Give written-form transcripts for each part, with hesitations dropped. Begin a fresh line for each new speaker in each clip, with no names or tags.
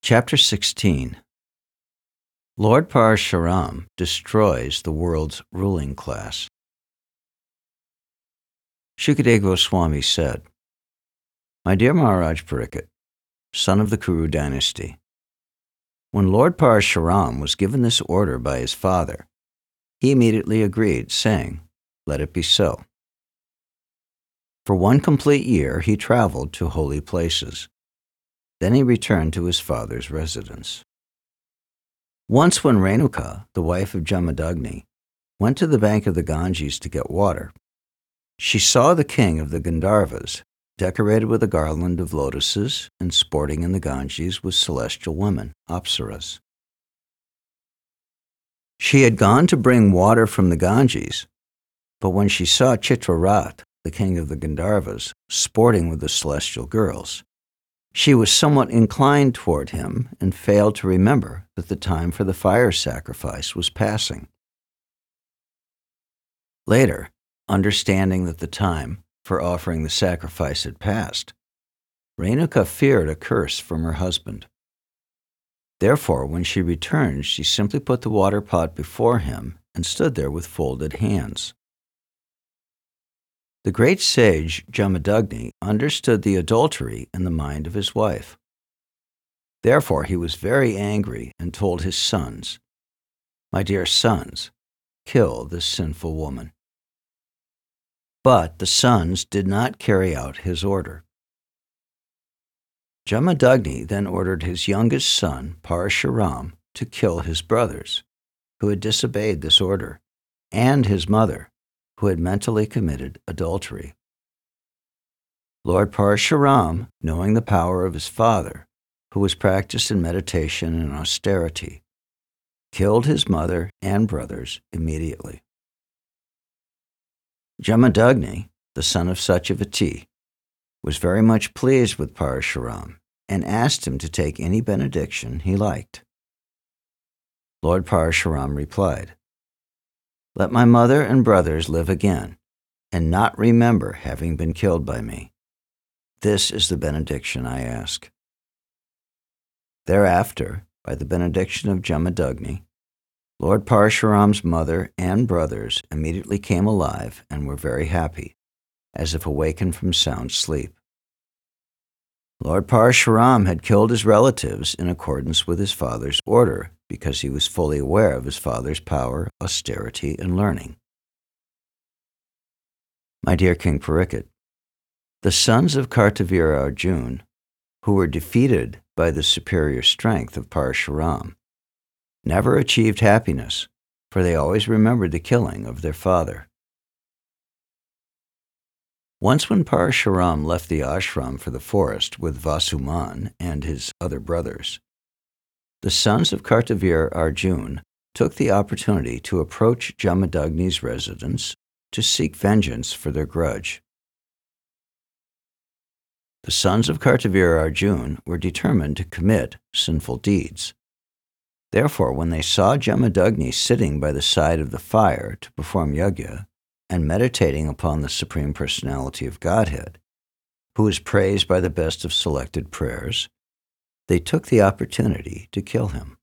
Chapter 16. Lord Parashuram destroys the world's ruling class. Shukadeva Goswami said, "My dear Maharaj Parikshit, son of the Kuru dynasty, when Lord Parashuram was given this order by his father, he immediately agreed, saying, 'Let it be so.' For 1 complete year he traveled to holy places. Then he returned to his father's residence. Once when Renuka, the wife of Jamadagni, went to the bank of the Ganges to get water, she saw the king of the Gandharvas, decorated with a garland of lotuses and sporting in the Ganges with celestial women, Apsaras. She had gone to bring water from the Ganges, but when she saw Chitrarat, the king of the Gandharvas, sporting with the celestial girls, she was somewhat inclined toward him and failed to remember that the time for the fire sacrifice was passing. Later, understanding that the time for offering the sacrifice had passed, Renuka feared a curse from her husband. Therefore, when she returned, she simply put the water pot before him and stood there with folded hands. The great sage Jamadagni understood the adultery in the mind of his wife. Therefore he was very angry and told his sons, 'My dear sons, kill this sinful woman.' But the sons did not carry out his order. Jamadagni then ordered his youngest son, Parashuram, to kill his brothers, who had disobeyed this order, and his mother, who had mentally committed adultery. Lord Parashuram, knowing the power of his father, who was practiced in meditation and austerity, killed his mother and brothers immediately. Jamadagni, the son of Satyavati, was very much pleased with Parashuram and asked him to take any benediction he liked. Lord Parashuram replied, 'Let my mother and brothers live again, and not remember having been killed by me. This is the benediction I ask.' Thereafter, by the benediction of Jamadagni, Lord Parashuram's mother and brothers immediately came alive and were very happy, as if awakened from sound sleep. Lord Parashuram had killed his relatives in accordance with his father's order, because he was fully aware of his father's power, austerity, and learning. My dear King Parikshit, the sons of Kartavira Arjun, who were defeated by the superior strength of Parashuram, never achieved happiness, for they always remembered the killing of their father. Once when Parashuram left the ashram for the forest with Vasuman and his other brothers, the sons of Kartavira Arjun took the opportunity to approach Jamadagni's residence to seek vengeance for their grudge. The sons of Kartavira Arjun were determined to commit sinful deeds. Therefore, when they saw Jamadagni sitting by the side of the fire to perform yajna and meditating upon the Supreme Personality of Godhead, who is praised by the best of selected prayers, they took the opportunity to kill him.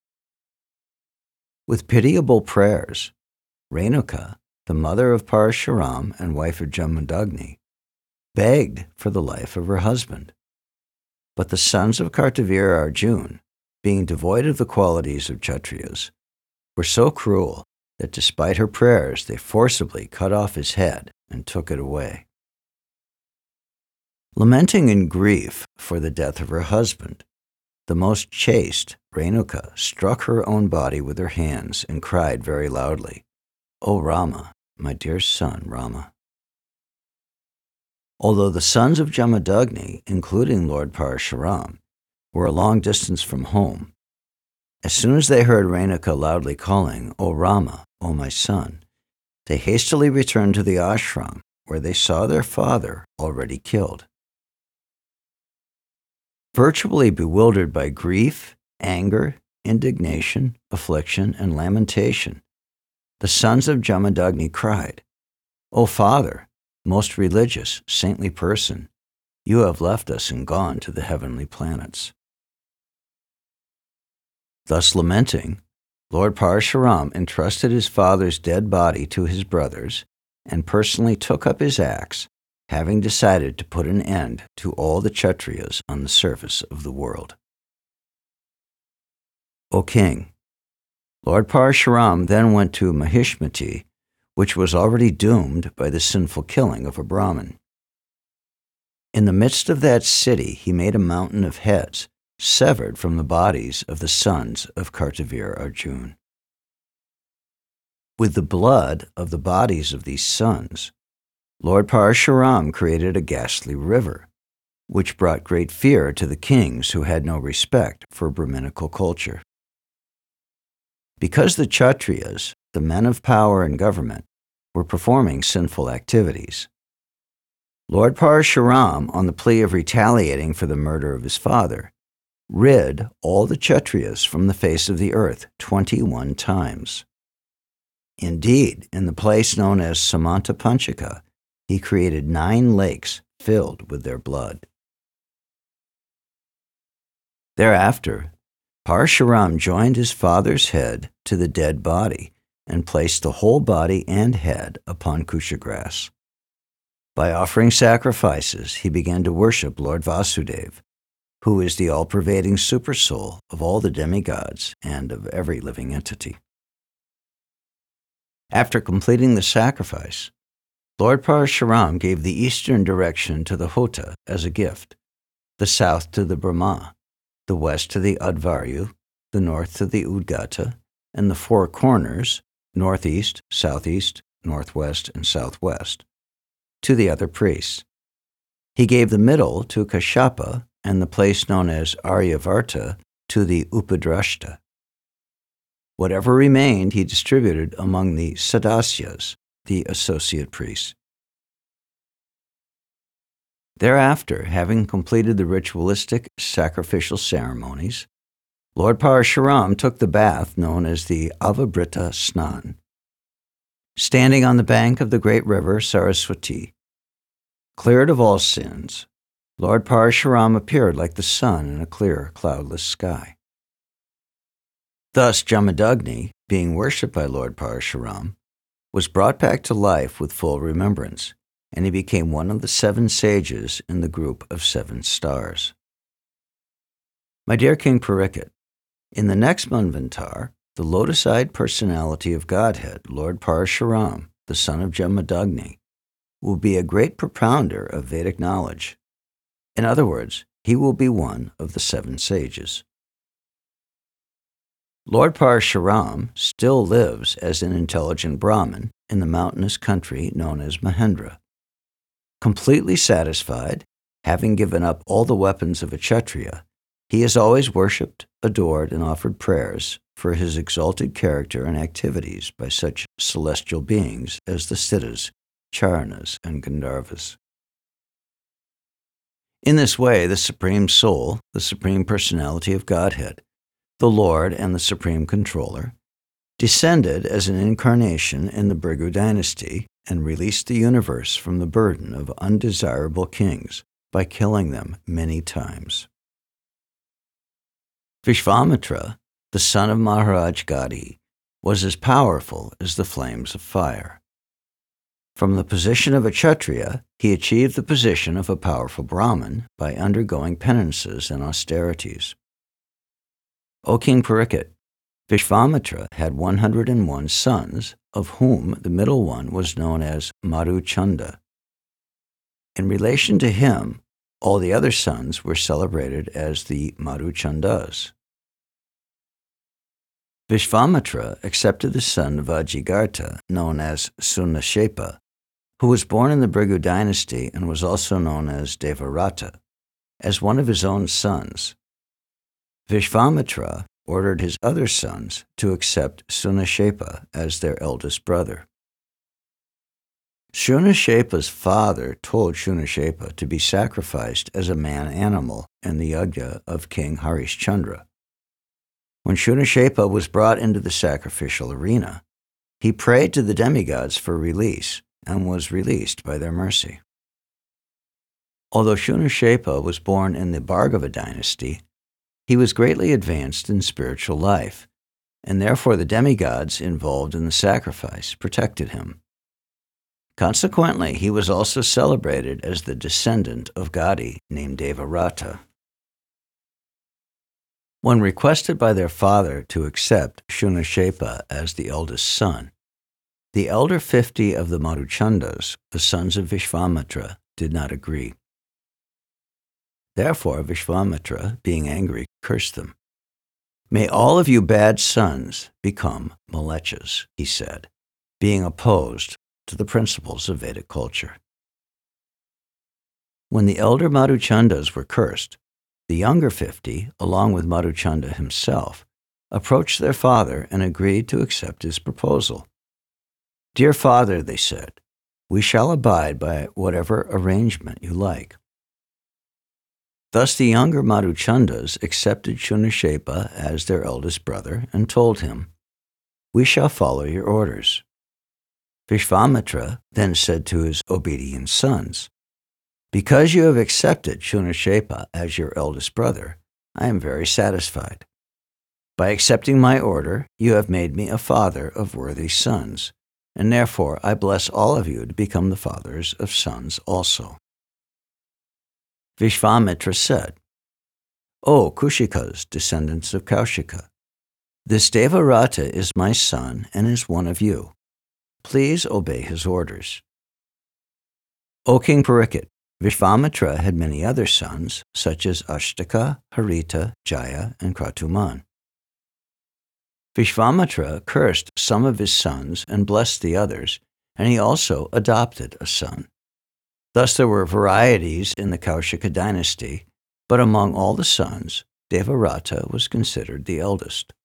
With pitiable prayers, Renuka, the mother of Parashuram and wife of Jamadagni, begged for the life of her husband. But the sons of Kartavira Arjun, being devoid of the qualities of Kshatriyas, were so cruel that despite her prayers they forcibly cut off his head and took it away. Lamenting in grief for the death of her husband, the most chaste Renuka struck her own body with her hands and cried very loudly, 'O Rama, my dear son Rama.' Although the sons of Jamadagni, including Lord Parashuram, were a long distance from home, as soon as they heard Renuka loudly calling, 'O Rama, O my son,' they hastily returned to the ashram, where they saw their father already killed. Virtually bewildered by grief, anger, indignation, affliction, and lamentation, the sons of Jamadagni cried, 'O father, most religious, saintly person, you have left us and gone to the heavenly planets.' Thus lamenting, Lord Parashuram entrusted his father's dead body to his brothers and personally took up his axe, having decided to put an end to all the Kshatriyas on the surface of the world. O king, Lord Parashuram then went to Mahishmati, which was already doomed by the sinful killing of a Brahmin. In the midst of that city he made a mountain of heads, severed from the bodies of the sons of Kartavir Arjun. With the blood of the bodies of these sons, Lord Parashuram created a ghastly river, which brought great fear to the kings who had no respect for Brahminical culture. Because the Kshatriyas, the men of power and government, were performing sinful activities, Lord Parashuram, on the plea of retaliating for the murder of his father, rid all the Kshatriyas from the face of the earth 21 times. Indeed, in the place known as Samanta Panchaka, he created 9 lakes filled with their blood. Thereafter, Parashuram joined his father's head to the dead body and placed the whole body and head upon kushagrass. By offering sacrifices, he began to worship Lord Vasudeva, who is the all-pervading supersoul of all the demigods and of every living entity. After completing the sacrifice, Lord Parashuram gave the eastern direction to the Hota as a gift, the south to the Brahma, the west to the Advaryu, the north to the Udgata, and the 4 corners, northeast, southeast, northwest, and southwest, to the other priests. He gave the middle to Kashyapa and the place known as Aryavarta to the Upadrashta. Whatever remained he distributed among the Sadasyas, the associate priests. Thereafter, having completed the ritualistic sacrificial ceremonies, Lord Parashuram took the bath known as the Avabrita Snan. Standing on the bank of the great river Saraswati, cleared of all sins, Lord Parashuram appeared like the sun in a clear, cloudless sky. Thus, Jamadagni, being worshipped by Lord Parashuram, was brought back to life with full remembrance, and he became one of the 7 sages in the group of 7 stars. My dear King Parikshit, in the next Manvantar, the lotus-eyed personality of Godhead, Lord Parashuram, the son of Jamadagni, will be a great propounder of Vedic knowledge. In other words, he will be one of the 7 sages. Lord Parashuram still lives as an intelligent Brahmin in the mountainous country known as Mahendra. Completely satisfied, having given up all the weapons of a Kshatriya, he is always worshipped, adored, and offered prayers for his exalted character and activities by such celestial beings as the Siddhas, Charanas, and Gandharvas. In this way, the Supreme Soul, the Supreme Personality of Godhead, the Lord and the Supreme Controller, descended as an incarnation in the Bhrigu dynasty and released the universe from the burden of undesirable kings by killing them many times. Vishvamitra, the son of Maharaj Gadi, was as powerful as the flames of fire. From the position of a Kshatriya, he achieved the position of a powerful Brahmin by undergoing penances and austerities. O King Parikshit, Vishvamitra had 101 sons, of whom the middle one was known as Madhuchanda. In relation to him, all the other sons were celebrated as the Madhuchandas. Vishvamitra accepted the son of Ajigartha, known as Sunashepa, who was born in the Bhrigu dynasty and was also known as Devarata, as one of his own sons. Vishvamitra ordered his other sons to accept Sunashepa as their eldest brother. Shunashepa's father told Shunashepa to be sacrificed as a man-animal in the yajna of King Harishchandra. When Shunashepa was brought into the sacrificial arena, he prayed to the demigods for release and was released by their mercy. Although Shunashepa was born in the Bhargava dynasty, He was greatly advanced in spiritual life, and therefore the demigods involved in the sacrifice protected him. Consequently, he was also celebrated as the descendant of Gadi named Devarata. When requested by their father to accept Shunashepa as the eldest son, the elder 50 of the Madhuchandas, the sons of Vishvamitra, did not agree. Therefore, Vishvamitra, being angry, cursed them. "May all of you bad sons become Mlechas," he said, being opposed to the principles of Vedic culture. When the elder Madhuchandas were cursed, the younger 50, along with Madhuchanda himself, approached their father and agreed to accept his proposal. "Dear father," they said, "we shall abide by whatever arrangement you like." Thus the younger Madhuchandas accepted Shunashepa as their eldest brother and told him, "We shall follow your orders." Vishvamitra then said to his obedient sons, "Because you have accepted Shunashepa as your eldest brother, I am very satisfied. By accepting my order, you have made me a father of worthy sons, and therefore I bless all of you to become the fathers of sons also." Vishvamitra said, "O Kushikas, descendants of Kaushika, this Devarata is my son and is one of you. Please obey his orders." O King Parikshit, Vishvamitra had many other sons, such as Ashtaka, Harita, Jaya, and Kratuman. Vishvamitra cursed some of his sons and blessed the others, and he also adopted a son. Thus there were varieties in the Kaushika dynasty, but among all the sons, Devarata was considered the eldest.